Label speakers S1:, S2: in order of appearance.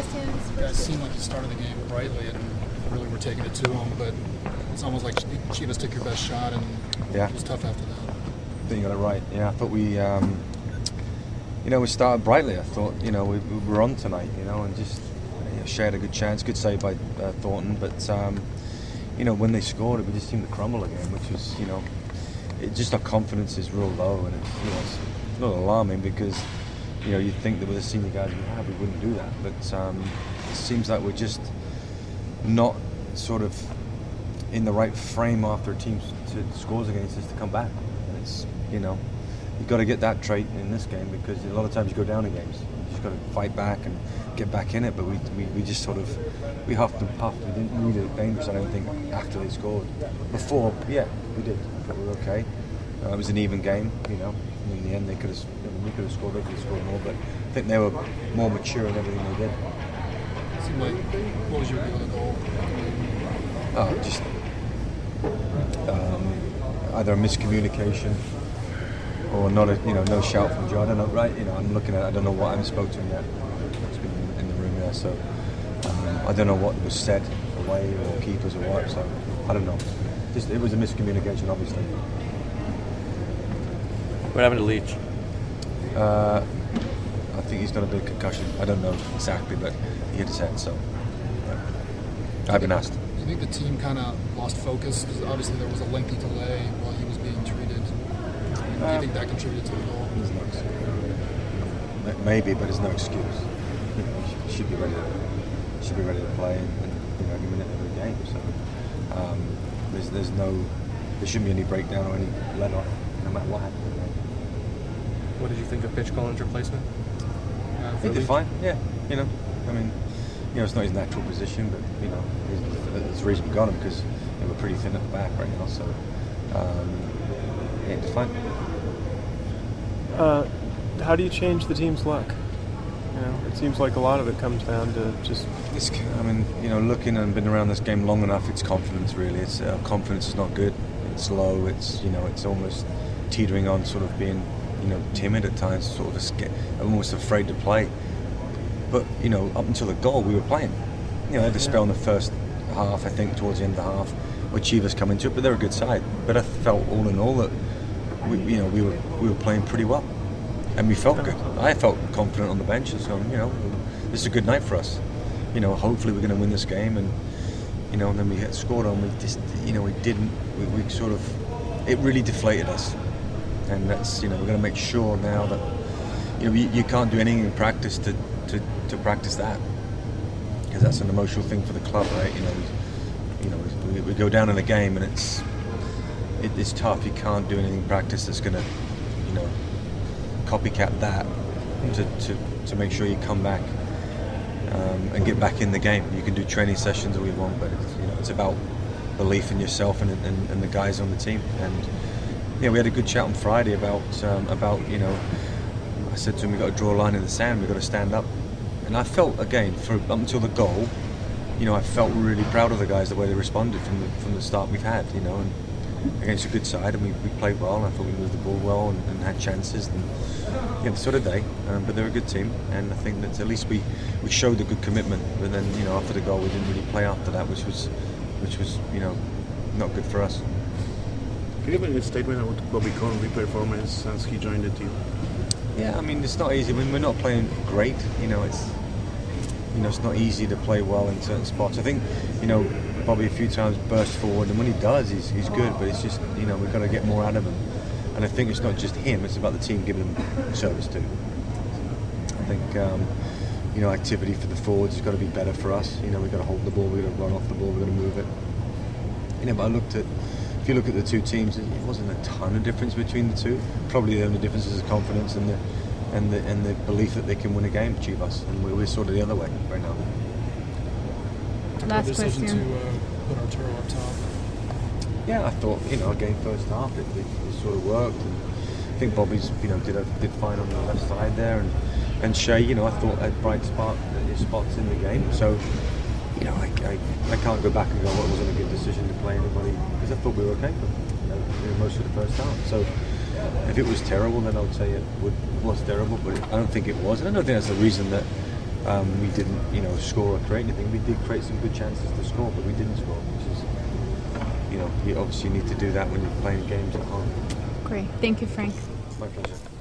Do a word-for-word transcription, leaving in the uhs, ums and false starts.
S1: tunes?
S2: You guys seem like you started the game brightly and really were taking it to them, but it's almost like Chivas took your best shot and
S3: yeah.
S2: it was tough after that.
S3: I think you got it right. Yeah, I thought we, um, you know, we started brightly. I thought, you know, we, we were on tonight, you know, and just you know, shared a good chance. Good save by uh, Thornton, but um, you know, when they scored, we just seemed to crumble again, which was, you know, it just our confidence is real low, and it's, you know, it's, it's not alarming because, you know, you'd think that with the senior guys we have, we wouldn't do that, but um, it seems like we're just not sort of in the right frame after a team to scores against us to come back. And it's, you know, you've got to get that trait in this game because a lot of times you go down in games. You just got to fight back and get back in it. But we we, we just sort of we huffed and puffed. We didn't need it dangerous, I don't think, after they scored. Before, yeah, we did. I thought we were okay. Uh, it was an even game, you know. In the end, they could have I mean, we could have scored. They could have scored more, but I think they were more mature in everything they did.
S2: Seemed like, what was your view of the goal?
S3: Oh, just um, either a miscommunication or not a, you know, no shout from Joe. I don't know, right? You know, I'm looking at it, I don't know what, I haven't spoken to him yet. He's been in, in the room there, so um, I don't know what was said away or keepers or what, so I don't know. Just, it was a miscommunication, obviously.
S4: What happened to Leach?
S3: Uh, I think he's got a big concussion. I don't know exactly, but he hit his head, so yeah. I've been asked.
S2: Do you think the team kind of lost focus? Because obviously there was a lengthy delay while he was being treated. Do you think that contributed to the goal?
S3: There's no excuse. Maybe, but there's no excuse. He should be ready to should be ready to play, and, and you know, every minute of every game. So um, there's there's no there shouldn't be any breakdown or any let off, no matter what happens.
S4: What did you think of Pitch Collins' replacement? Uh,
S3: He did fine. Yeah, you know, I mean, you know, it's not his natural position, but you know, there's a reason we got him because you know, we're pretty thin at the back right now. So um, yeah, he did fine.
S5: Uh, how do you change the team's luck? You know, it seems like a lot of it comes down to just.
S3: It's, I mean, you know, looking and been around this game long enough, it's confidence really. It's uh, confidence is not good. It's low. It's you know, it's almost teetering on sort of being, you know, timid at times, sort of scared, almost afraid to play. But you know, up until the goal, we were playing. You know, they had a spell in the first half, I think, towards the end of the half, where Chivas come into it, but they're a good side. But I felt all in all that we, you know, we were we were playing pretty well, and we felt good. I felt confident on the bench, and so you know, this is a good night for us. You know, hopefully we're going to win this game, and you know, and then we get scored on. We just, you know, we didn't. We, we sort of, it really deflated us. And that's, you know, we're going to make sure now that, you know, you, you can't do anything in practice to, to, to practice that, because that's an emotional thing for the club, right? You know, we, you know, we, we go down in a game and it's it, it's tough. You can't do anything in practice that's going to, you know, copycat that to, to, to make sure you come back um, and get back in the game. You can do training sessions all you want, but it's, you know, it's about belief in yourself and, and, and the guys on the team. And yeah, we had a good chat on Friday about um, about you know, I said to him, we've got to draw a line in the sand, we've got to stand up. And I felt, again, for up until the goal, you know, I felt really proud of the guys, the way they responded from the from the start we've had, you know, and against a good side, and we, we played well, and I thought we moved the ball well and, and had chances, and yeah, so did they, um, but they're a good team, and I think that at least we, we showed a good commitment, but then, you know, after the goal we didn't really play after that, which was, which was you know, not good for us.
S6: Can you give a statement about Bobby Conley's performance since he joined the team?
S3: Yeah, I mean, it's not easy. I mean, we're not playing great. You know, it's you know, it's not easy to play well in certain spots. I think, you know, Bobby a few times bursts forward, and when he does, he's he's good. But it's just, you know, we've got to get more out of him. And I think it's not just him; it's about the team giving him service too. I think, um, you know, activity for the forwards has got to be better for us. You know, we've got to hold the ball, we've got to run off the ball, we've got to move it. You know, but I looked at. If you look at the two teams, it wasn't a ton of difference between the two. Probably the only difference is the confidence and the and the and the belief that they can win a game, Chivas, and we're, we're sort of the other way right now.
S1: Last
S2: the decision
S1: question.
S2: to uh, put Arturo up top.
S3: Yeah, I thought, you know, again, first half it, it, it sort of worked, and I think Bobby's, you know, did a, did fine on the left side there, and and Shea, you know, I thought had bright spot spots in the game, so. You know, I, I, I can't go back and go, well, it wasn't a good decision to play anybody, because I thought we were okay for you know, most of the first half. So if it was terrible, then I would say it would, was terrible, but it, I don't think it was. And I don't think that's the reason that um, we didn't, you know, score or create anything. We did create some good chances to score, but we didn't score, which is, you know, you obviously need to do that when you're playing games at home.
S1: Great. Thank you, Frank.
S3: My pleasure.